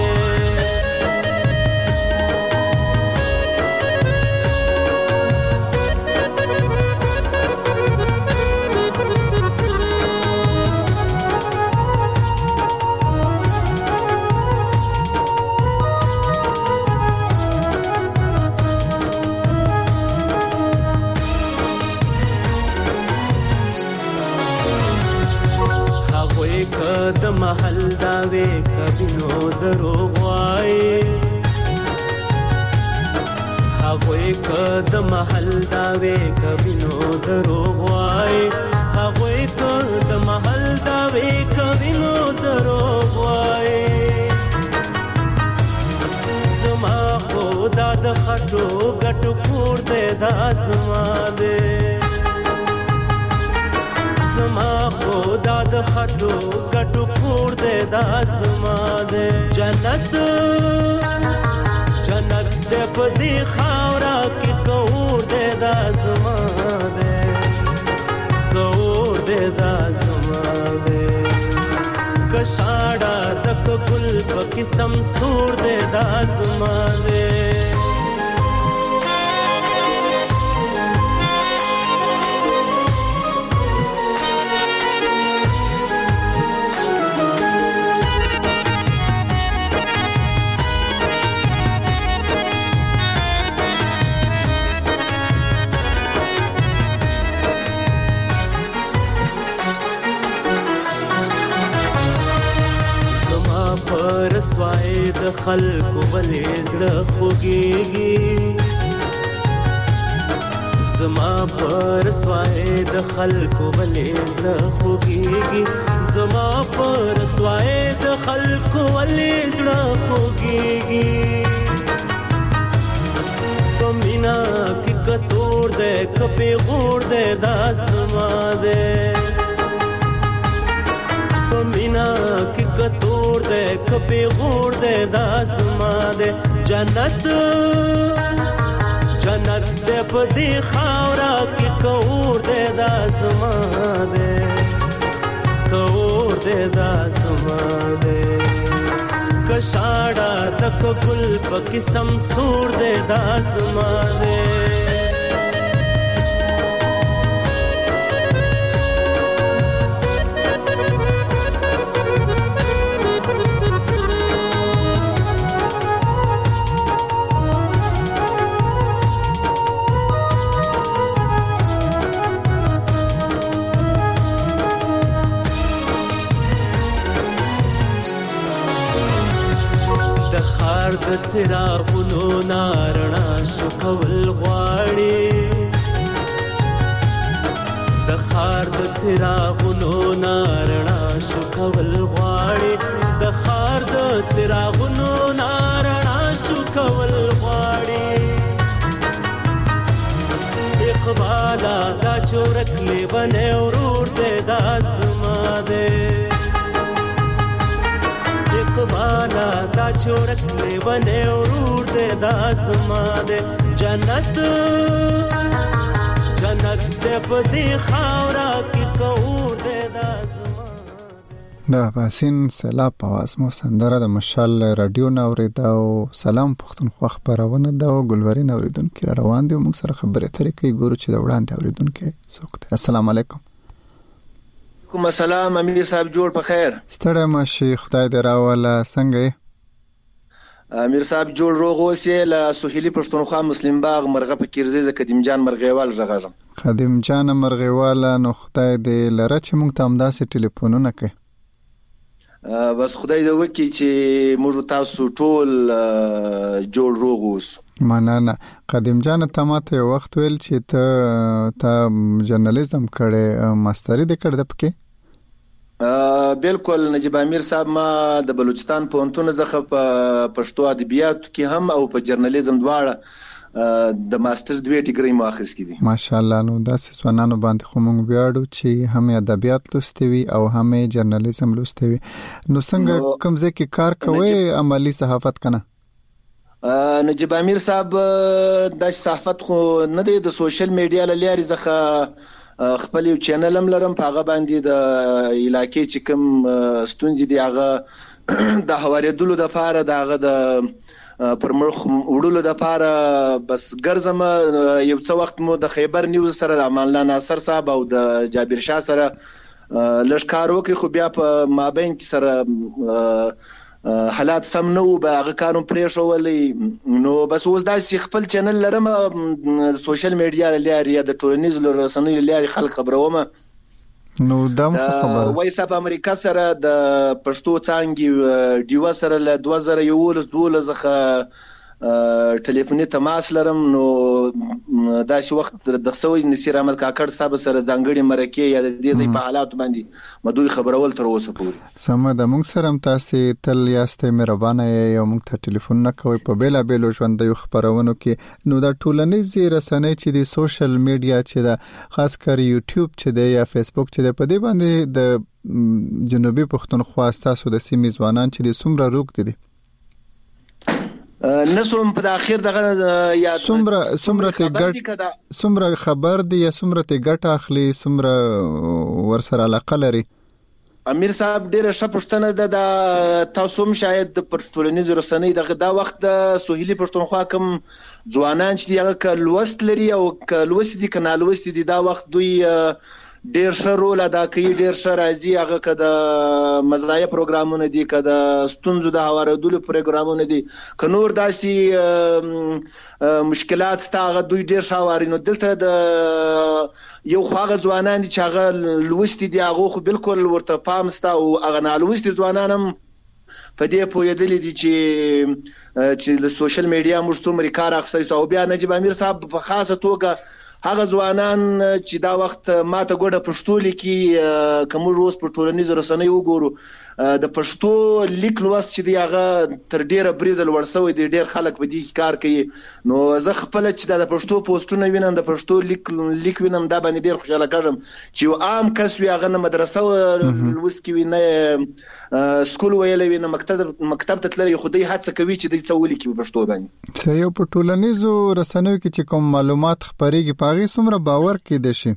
د محل داوي کبینو دروغوای هغه کد محل داوي کبینو دروغوای هغه کد محل داوي کبینو دروغوای زما خدا د خټو غټو کور دې داسما دې زما خدا د خټو غټو کور دې داسما دې جنت جنت دې پدی خاورا کې کور دې داسما دې کور دې داسما دې کشاڑا دک گل پکی سمسور دې داسما دې سوای د خلکو ولې زړه خوږيږي زما پر سوای د خلکو ولې زړه خوږيږي زما پر سوای د خلکو ولې زړه خوږيږي پمینا کې کتور دې کپي غور دې داسما دې پمینا کې کتور دے کپی غور دے داسما دے جنت جنت دے پدی خاورا کی کور دے داسما دے کور دے داسما دے کشاڑا تک گل پکی سمسور دے داسما دے د څراغونو نارڼا شو کول غواړي د خار د څراغونو نارڼا شو کول غواړي د خار د څراغونو نارڼا شو کول غواړي اقبالا دا چورک لیبنه ورور دې داسما دې اقبالا دا چورک لیبنه ورور دې داسما دې جنت جنت دې پدی خاورا کی کور دې داسما دا باسین سلام پواز مو سندره د مشال رادیو نوریدا او سلام پښتونخوا خبرونه دا ګلورین اوریدونکو را روان دي موږ سره خبرې ترې کوي ګورو چې دا وړاندې اوریدونکو څوک دی. السلام علیکم. کوم السلام امیر صاحب جوړ په خیر. ستړی ماشي خدای دې راوله څنګه یې؟ امیر صاحب جوړ روغ اوسې له سهیلی پښتونخوا مسلم باغ مرغه پکیرزه ز قدیم جان مرغیوال ژغږم. قدیم جان مرغیوال نو خدای دې لره چې موږ ته همداسې ټلیفونونه کوي. بس خدای دې وکړي چې موږ تاسو ټول جوړ روغ اوس. مننه. قدیم جان ته ماته وخت ویل چې ته ته جرنالیزم کړې ماستری دې کړې د پکې؟ بالکل نجیب امیر صاحب ما د بلوچستان پوهنتون څخه په پښتو ادبیات کې هم او په جرنالیزم دواړه د ماستر دوی ډیګري مو اخیستې دي. ماشاءالله. نو داسې ځوانانو باندې خو موږ ویاړو چې هم ادبیات لوستي وي او هم جرنالیزم لوستي وي. نو څنګه کوم ځای کې کار کوي عملی صحافت کنه؟ نجیب امیر صاحب د صحافت خو نه دی، د سوشل میډیا لاري ځخه خپل یو چینل هم لرم، په هغه باندې د علاقې چې کوم ستونزې دي هغه د هواریدلو د فاره د هغه د پر مخ وړلو د پاره بس ګرځم. یو څو وخت مو د خیبر نیوز سره د امان الله ناصر صاحب او د جابر شاه سره لشکار وکړي، خو بیا په مابین کې سره حالات سم نه وو، به هغه کاروم پرې شولې. نو بس اوس داسې خپل چینل لرم سوشل میډیا لاري د ټولنیز رسنیو لاري خلک خبروم. نو دم خبر وایس اپ امریکا سره د پښتو څنګه دیو سره ل دوه زره یولس دولس څخه ټلیفوني تماس لرم. نو دا شي وخت د خصوصي نصیر احمد کاکړ صاحب سره ځانګړي مرکه یا د دې ځای په حالات باندې مدوي خبرول تر اوسه پورې. سم د موږ سره هم تاسو تل یاستئ مهربانه یو موږ ته ټلیفون نه کوي په بیلا بیلو ژوند یو خبرونو کې. نو دا ټولنیزي رسنۍ چې د سوشل میډیا چې دا خاص کر یوټیوب چې دی یا فیسبوک چې دی په دې باندې د جنوبي پښتونخوا تاسو د سیمې ځوانان چې د سمره روک دي نسوم په اخر دغه یا سمره سمره ته ګټ سمره خبر دی یا سمره ته ګټ اخلي سمره ورسره علاقه لري. امیر صاحب ډیره ښه پوښتنه ده. تاسو هم شاید پر ټولنیز رسنۍ دغه دا وخت د سهیلي پښتونخوا کوم ځوانان چې هغه ک لوست لري او ک لوست دي کنه لوست دي دا وخت دوی ډیر ښه رول ادا کوي، ډیر ښه راځي. هغه کده مزایه پروګرامونه دي، کده ستونزو د هواردلو پروګرامونه دي، ک نور داسي مشکلات تا هغه دوی ډیر ښه واري. نو دلته د یو خواغه ځوانان دي چې هغه لوستي دي، هغه خو بالکل ورته پام ستا او هغه نه لوستي ځوانان هم په دې پوهېدلې دي چې چې د سوشل میډیا موږ څومره کار اخیستي. او بیا نجیب امیر صاحب په خاصه توګه هغه ځوانان چې دا وخت ماته ګوډه پښتو لیکي، کوم اوس په ټولنیز رسنۍ وګورو د پښتو لیک لوست چې دی هغه تر ډیره بریدل ورسوي دي، ډیر خلک په دې کار کوي. نو زه خپل چې د پښتو پوسټونه وینم، د پښتو لیک لیک وینم، دا باندې ډیر خوشاله کېږم چې یو عام کس وي هغه نه مدرسه لوست کوي نه سکول ویلې وي نه مکتب مکتب ته تللی، خو دې هڅه کوي چې دې څه ولیکي په پښتو باندې. څه یو په ټولنیزو رسنیو کې چې کوم معلومات خبريږي پاغي څومره باور کې دي شي؟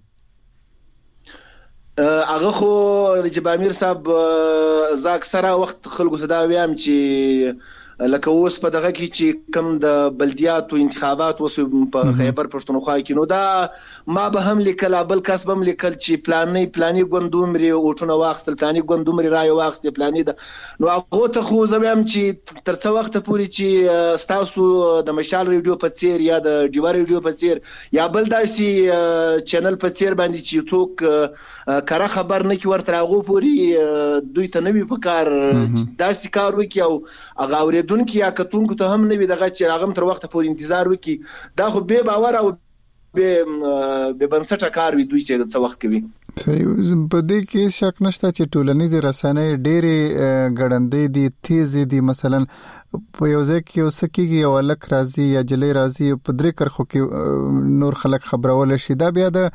هغه خو نجیب امیر صاحب زه اکثره وخت خلکو ته دا وایم چې لکه اوس په دغه کې چې کم د بلدیاتو انتخابات وسو په خیبر پښتونخوا کې، نو دا ما به هم لیکل، بل کس به هم لیکل چې پلانې پلانې ګوندومري اوټونه واخستل، پلانې ګوندومري راي واخستل، پلانې ده. نو هغه ته خو زه وایم چې تر څو وخت پورې چې تاسو د مشال ریډیو په څیر یا د ډیوا ریډیو په څیر یا بل داسي چینل په څیر باندې چې څوک کاره خبر نه کی ورته هغه پورې دوی ته نوی په کار داسي کار وکي او هغه اوریدونکو یا کتونکو ته هم نوی دغه چې هغه تر وخت پورې انتظار وکي. دا خو به باور او به به بنسټه کار وي دوی چې څه وخت کوي. په دې کې شک نشته چې ټولنیز رسنۍ ډېری غړندې دي، تیز دي. مثلا په یو ځای کې وسکیږي یو لک راځي یا جلې راځي په درې کرخو کې نور خلک خبرول شي، دا بیا د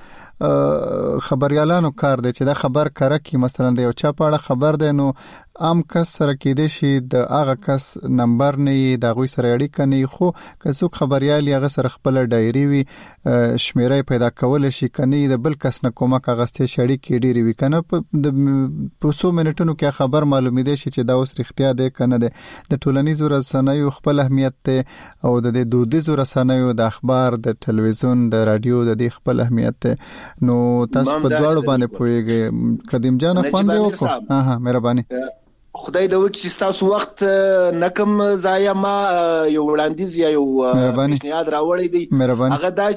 خبريالانو کار دی چې دا خبر کړه کی مثلا د یو چا په اړه خبر دی، نو عام کس سره کې دي شي د هغه کس نمبر نه د غوي سره اړیکه نه، خو که څوک خبريالي هغه سره خپل ډایری وي شمیره پیدا کول شي کني د بل کس نه کومه کاغذته شړی کې ډیری وي کنه په پوسو منټونو کې خبر معلومې دي چې دا اوس رښتیا ده کنه ده. د ټولنیزو رسنیو خپل اهمیت ته او د دودیزو رسنیو د اخبار د ټلویزیون د رادیو د دې خپل اهمیت ته. نو تاسو په دواړو باندې پوهیږئ. قدیم جان خوان دی وکړه. ها ها مهرباني. خدای د وکي چې تاسو وخت نکم ضایع ما یو وړاندیز یا یو پیشنهاد راوړی دی، هغه دا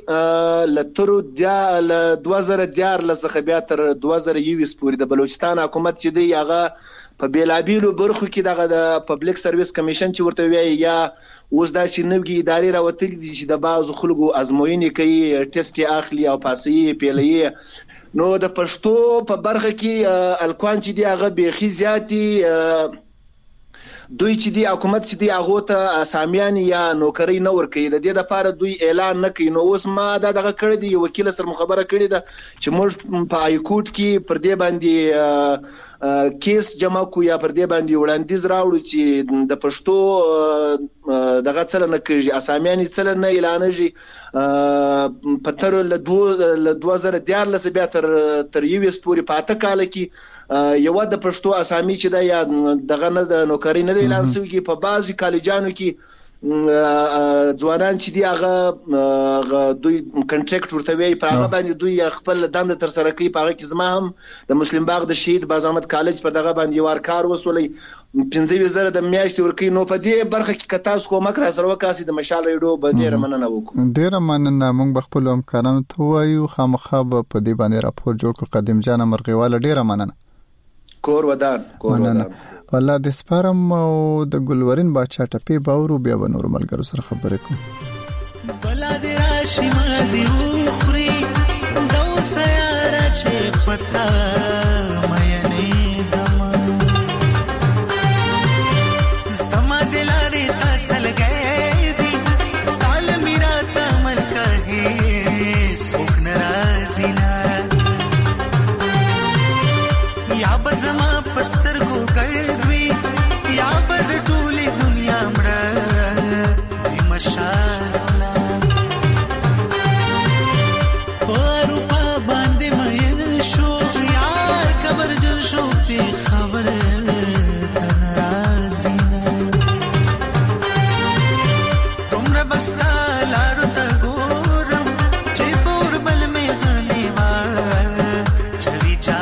چې لتر د دوه زره دیارلس څخه بیا تر دوه زره یوولس پورې د بلوچستان حکومت چې دی هغه په بیلابیلو برخو کې دغه د پبلک سرویس کمیشن چې ورته وایي یا اوس دا سینوګي ادارې راوتل دي چې د بعض خلکو ازموینې کوي، ټیسټ اخلي او پاسي پیلې. نو د پښتو په برخه کې الکوان چې دی هغه بيخي زیاتی دوی چې دی حکومت چې دی هغه ته اسامیان یا نوکری نه ورکوي. د دې لپاره دوی اعلان نه کوي. نو اوس ما دا دغه کړی دی وکیل سره مخابره کړی ده چې موږ په های کورټ کې پر دې باندې کیس جمع کو یا پر دې باندې وړاندیز راوړو چې د پښتو دغه څل نه کوي اسامیان څل نه اعلانږي په تر له دوه زره دیارلس بیا تر تر یو سپوري پاته کال کې یو د پښتو اسامي چې دا یا دغه نه د نوکری نه دی اعلان شوی. په بعضی کالجانو کې ځوانان چې دی هغه دوی کنټریکټ ورته وی په هغه باندې دوی خپل دند تر سره کوي. په هغه کې زما هم د مسلم باغ د شهید باز احمد کالج په دغه باندې وار کار وسولې پنځه زره د میاشتې ورکی. نو په دې برخه کې کتاس کومک را سره وکاسي د مشال ریډو به ډیره مننه وکړو. ډیره مننه. موږ خپل همکارانو ته وایو خامخا په دې باندې راپور جوړ کړو. قدیم جان مرغیواله ډیره مننه. کور ودان کور ودان والله د سپارم او د ګلورین باچا ټپی باورو بیا به نور ملګرو سره خبرې کوم. بلا دې راشي ما دې وخوري دو سیاره چې پتا مې نه دم سما دلارې اصل گئے دي ستال میرا تمل کہے سوک ناراضی نا یا بزما پستر کو گردوی یا بد ټولی دنیا مړه وی مشالنا پروپا باندې مې شو یار خبر جن شو په خبر تنرازی تمره بستا لارو ته ګورم چې پور بل مې غنی وا چوي چا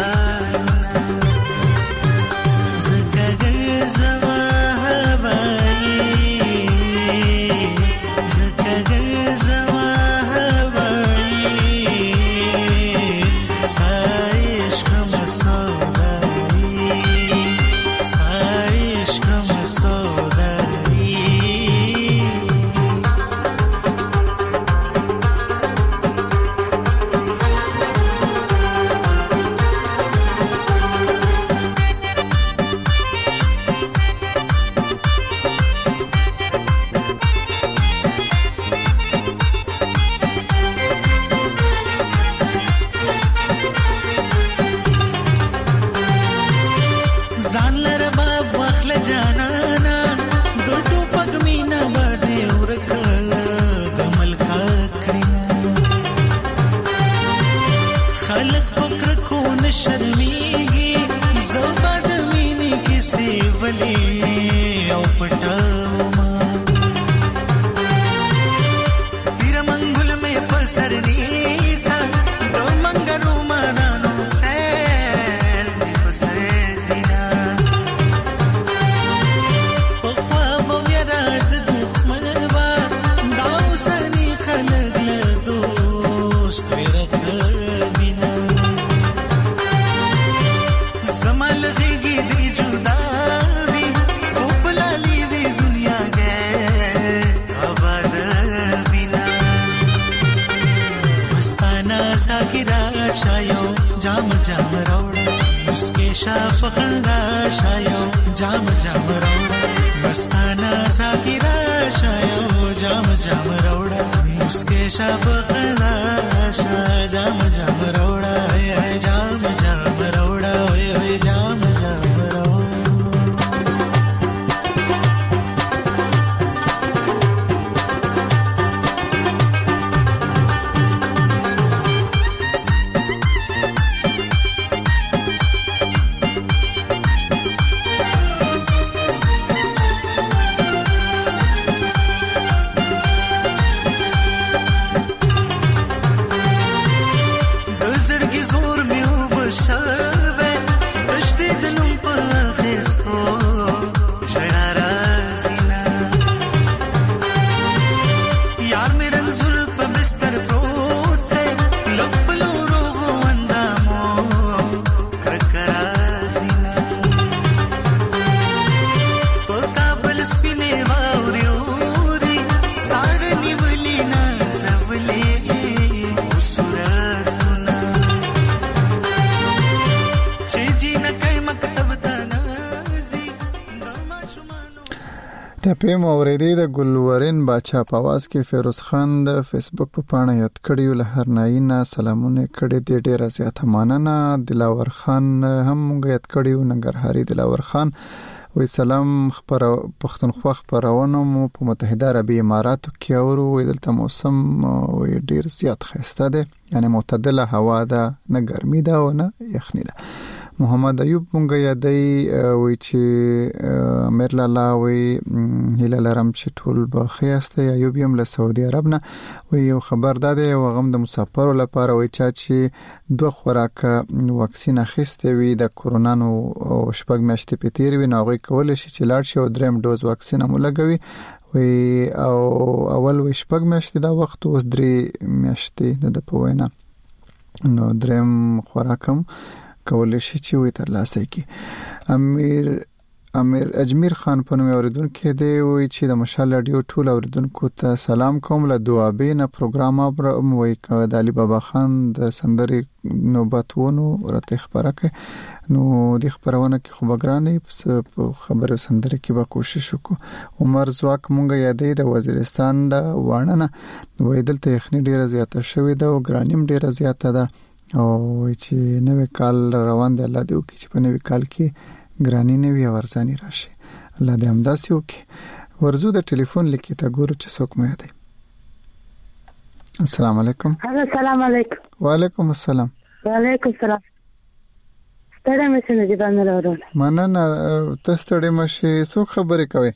ټپې مو اورېدې د ګلورین باچا په आवाज کې فیروز خان د فیسبوک په پاڼه یاد کړیو له هرناینا سلامونه کړې دې ډېره زیاته مننه. دلاور خان هم مونږ یاد کړیو، ننګرهاري دلاور خان وی سلام خبر پښتونخوا خبرونه مو په متحده عربی اماراتو کې اورو. دلته موسم وی ډېر زیات خسته ده، یعنی معتدله هوا ده، نه ګرمي ده او نه یخني ده. محمد ایوب مونږ یادای وی چې امیر لالا وی هله لرم چې ټول به خیاسته. ایوب یم له سعودي عرب نه وی یو خبر داده او غم د مسافرو لپاره وی چې دوه خوراک واکسین اخیسته وی د کورونا نو شپږ میاشتې په تیر وی نو غوي کول شي چې لاړ شي او دریم ډوز واکسین هم لګوي وی او اول وی شپږ میاشتې دا وخت اوس درې میاشتې د پوینا نو دریم خوراک هم کول شي چې وي تر لاسه کی. امیر امیر اجمیر خان په نوم اوریدونکو دی وی چې د مشال رادیو ټول اوریدونکو ته سلام کوم. له دعابینه پروګرام ابر وی ک د علي بابا خان د سندري نوبتونو راته خبره کوي نو د خبرونه کې خو بګرانې په خبره سندري کې به کوشش وکړو. عمر زواک مونږ یادې د وزیرستان د وانه وی دلته یخني ډیره زیاته شوې ده او ګرانیم ډیره زیاته ده او چې نوې کال روان دی. الله دې وکړي چې په نوې کال کې ګرانی نوې ورزاني راشي. الله دې همداسې وکړي. ورزو د ټلیفون لیکي ته ګورو چې څوک مې دی. السلام علیکم. السلام علیکم. وعلیکم السلام. وعلیکم السلام. ستړی مې نه دی باندې راوړل. مننه ته ستړی مشي. څوک خبرې کوي؟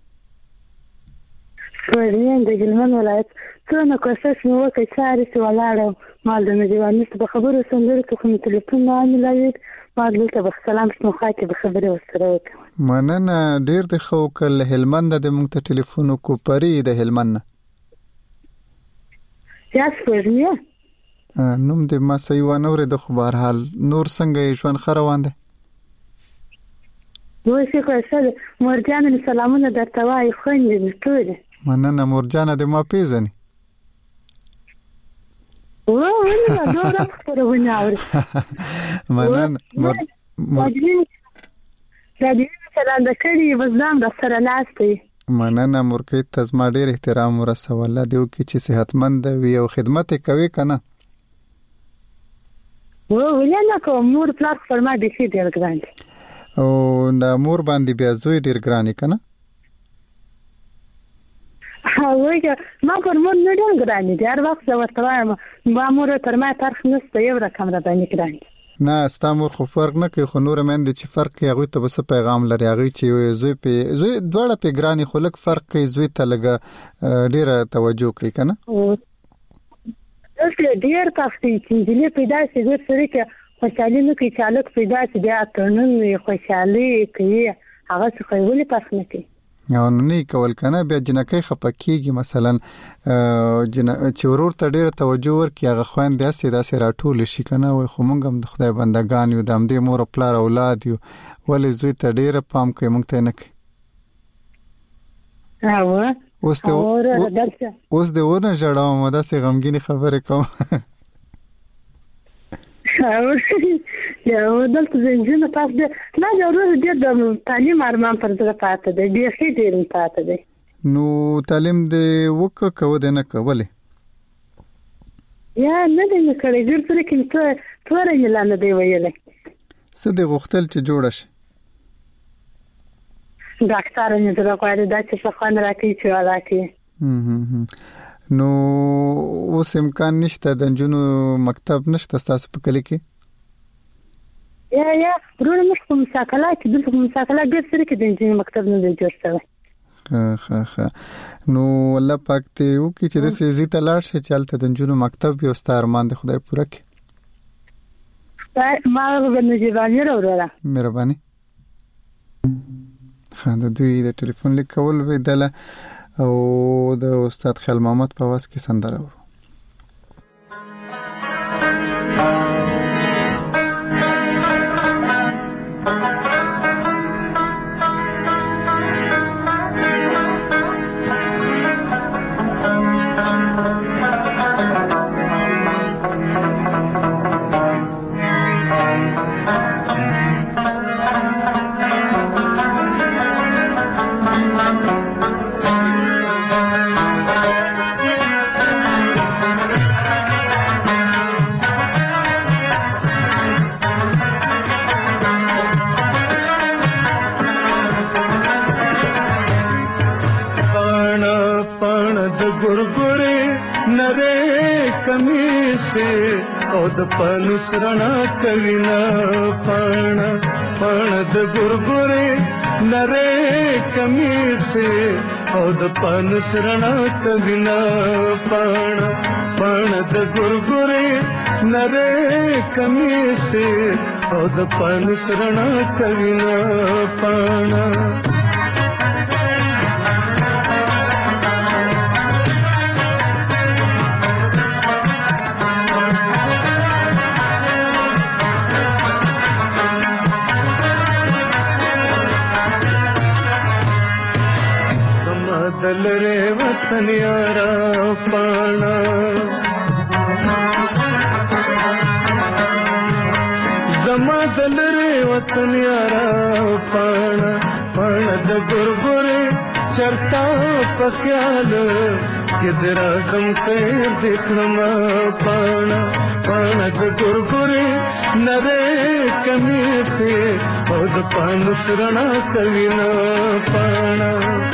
ورین د ګلمن ولایت څونه کوشش مې وکړ چې هرڅه ولاړم مال د نجوانیست په خبرو سندرو ته خو ټلیفون نه ملایید ما دلته به سلام شنوخه کې به خبرې وسره وکړم. مننه ډیر د خو کل هلمند د مونږ ته ټلیفون کو پری د هلمند یا سپرنیه نوم دې ما صحیح ونه ورې د خو بهر حال نور څنګه ژوند خروان دي؟ وای څه کوي مرجان سلامونه درته وای خوندې ټول. مننه مرجان دې ما پیژنې. او ونه دا ډېر خبرونه اوري. مننه مر دا دې سره د کړي وزدان د سره ناشته. مننه مرکې تزما ډېر احترام ورسول. الله دې وکړي چې صحتمند وي او خدمت کوي کنه. و ولنه کوم نور پلاس فرما دي چې ډېر ګران او د مور باندې بیا زوی ډېر ګران کنه. هاوګه ما پر مور نه ډېر ګران دي هر وخت زه ورته وایم ما مور تر ما ترخ نشته یو رقم را باندې ګران. نه ستا مور خو فرق نه کوي خو نور مند چې فرق کوي هغه ته بس پیغام لري هغه چې زوی په زوی دواړه په ګرانی خو لک فرق کوي زوی ته لګه ډېر توجه کوي کنه. اوس ډېر کافي چې دې پیدا شي زه سره کې خوشالي نه کوي چالک پیدا شي بیا ترنن خوشالي کوي هغه څه کوي پاس نه کوي. او نه کول کنه بیا جنکې خپکیږي مثلا جن چې ورور ته ډیره توجه ورکړي هغه خويند داسې داسې راټول شي کنه وای خو مونږ هم د خدای بندگان یو د همدې مور پلار اولاد یو ولې زوی ته ډیره پام کوي مونږ ته نه کوي. او اوس ته اوس د ورنه جوړاو مده سي غمګینی خبره کوم. یا ودلته زنجونه پاس ده نه ضروري دي د تعلیم ارمان پر ځای پاتې دی ډېر ښه ډېر پاتې دی. نو تعلیم دې وک کو ده نه کولې یا نه دې کړې ګر سره کې ته تور یې لاله دی ویلې څه دې غوښتل چې جوړ شي ډاکټر نه درو کوي دا چې څه خان راکې چې ولاکې. نو اوس امکان نشته د جنو مکتب نشته تاسو په کلی کې؟ یا یا ورونه مخ په مساکله کې دلته په مساکله ګر سره کې د جنو مکتب نه جوړ شوی. ها ها ها نو الله پاک ته یو کې چې د سيزي تلاش شي چلته د جنو مکتب یو ستار مان د خدای پوره کې. ما غوښنه جوړانی راوړه. مهرباني. خاله دوی د ټلیفون لیکول ویدله او د استاد خیال محمد په واس کې سندره ورو. Thank you. کمیسه او د پانوس رڼا کوي نه پاڼه پاڼه د ګورګورې نره کمیسه او د پانوس رڼا کوي نه پاڼه پاڼه د ګورګورې نره کمیسه او د پانوس رڼا کوي نه پاڼه دلره وطن یارا پانا زما دلره وطن یارا پانا پانا د ګورګورې چرتا په خیال کې درازم خیر دکړما پانا پانا د ګورګورې نره کمیسه او د پانوس رڼا کوي نه پانا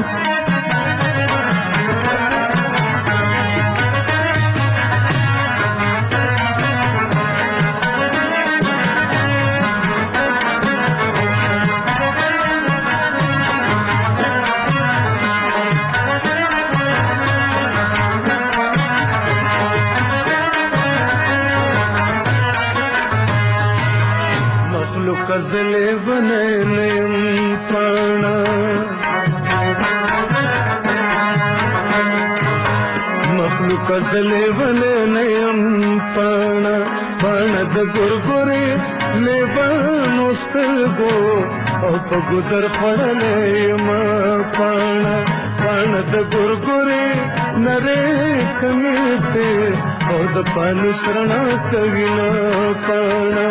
کزلې بنې نیم پانا مخلوق کزلې بنې نیم پانا پانا د ګورګورې لیبانو سترګو او په ګودر خړلې ما پانا پانا د ګورګورې نره کمیسه او د پانوس رڼا کوي نه پانا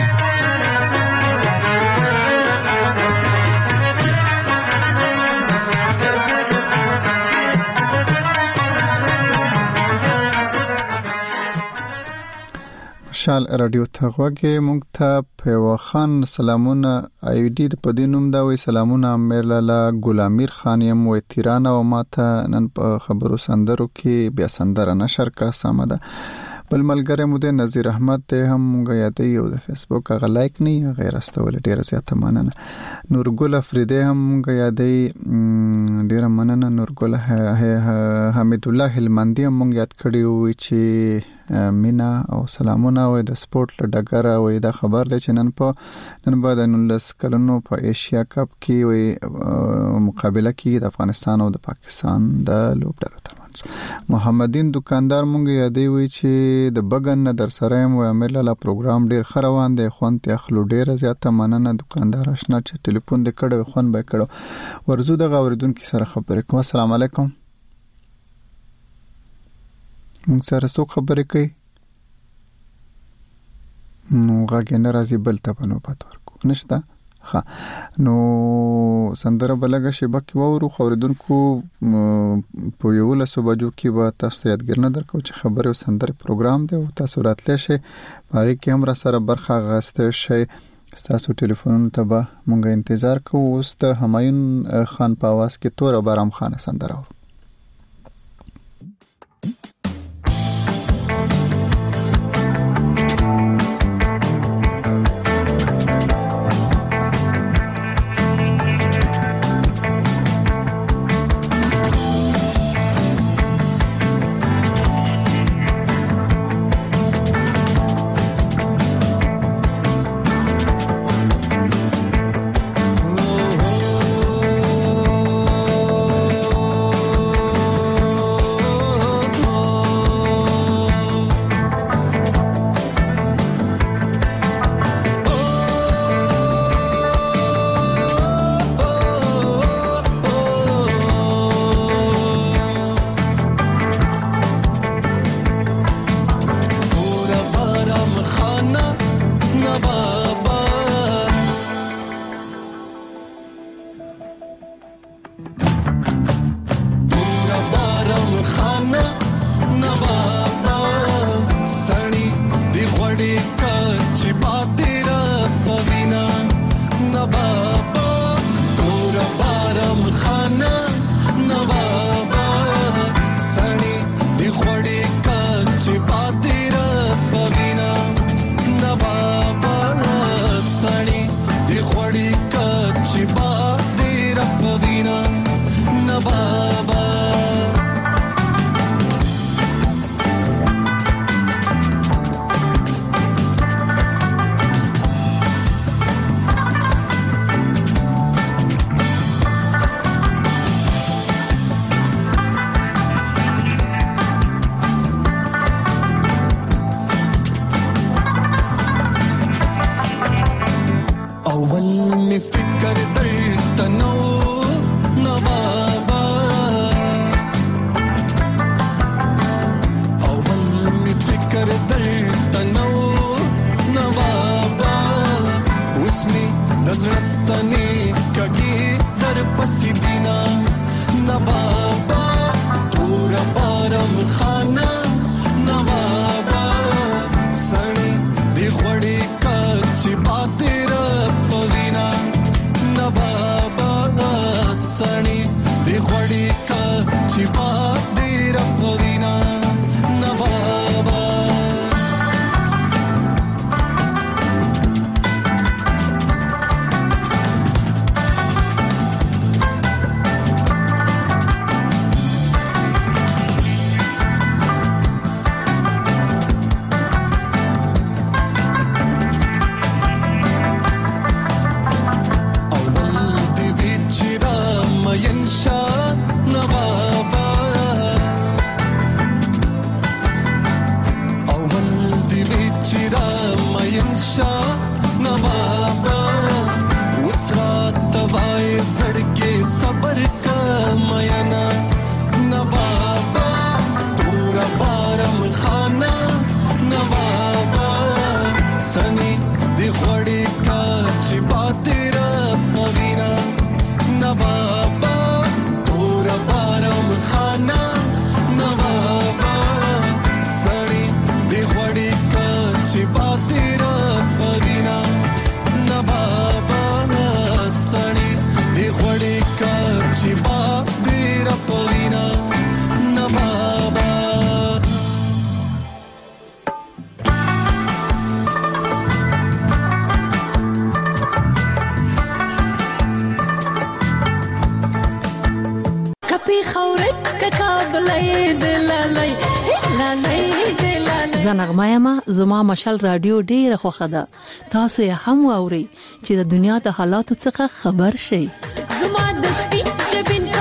شال رادیو ته غوږی مونږ ته په خان سلامونه آی ډی د پدینوم دا وی سلامونه امیر لالا ګلامیر خان یم و تیران او ماته نن په خبرو سندرو کې بیا سندره نشر کا سمده بل ملګری مو د نذیر احمد ته هم مونږ یادې یو د فیسبوک هغه لایک نه غیر استول ډیره زیاته مننه نورګل افریدی هم مونږ یادې ډیره مننه نورګل حمید الله هلمندی هم مونږ یاد کړی وی چې مینا او سلامونه وای د سپورت لډګره وای دا خبر دی چې نن په نن بعد نولس کلونو په ایشیا کپ کې وای مقابله کې د افغانستان او د پاکستان د لوبډلو ترمنځ محمدین دکاندار مونږ یادې وای چې د بغن در سره مو امیر لاله پروګرام ډیر خروان دی خوند ته خلو ډیر زیاته مننه دکاندار آشنا چې ټلیفون دې کړو خون به کړو ورزو د غوردونکو سره خبرې کوم السلام علیکم مونږ سره څو خبرې کوي نو غاګه ناراضي بل ته پنو پاتور کو نشته ها نو سندره بلګه شبا کې وورو خوردونکو په یو لسو بجو کې به تاسو یادګر نه درکو چې خبره او سندره پروګرام دی او تاسو راتلی شي هغه کې هم را سره برخه غاسته شي تاسو ټلیفون ته به مونږ انتظار کوو اوس ته همایون خان په आवाज کې تور بارام خان سندره Oh فکر درته نو نوابا اوس می د زړستنې کږي در پسې دینا نوابا تور بارم خانه نوابا سړی دی غوړې کا چې باتر پوینا نوابا سړی دی غوړې کا چې باتر پوینا نوابا صبر کا مینا نوابا تورا بارم خانه نوابا سنی دی غوړی کا چې باتر پوینا نوابا تورا بارم خانه نوابا سنی دی غوړی کا چې باتر پوینا نوابا سنی دی غوړی کا چې باتر پوینا نوابا کپی خورت ککابلای دلالای لالای دلالای زنغمه ما زما مشال رادیو ډیره خوخه ده تاسو یې هم واوري چې د دنیا د حالاتو څخه خبر شئ زما د سپین چبین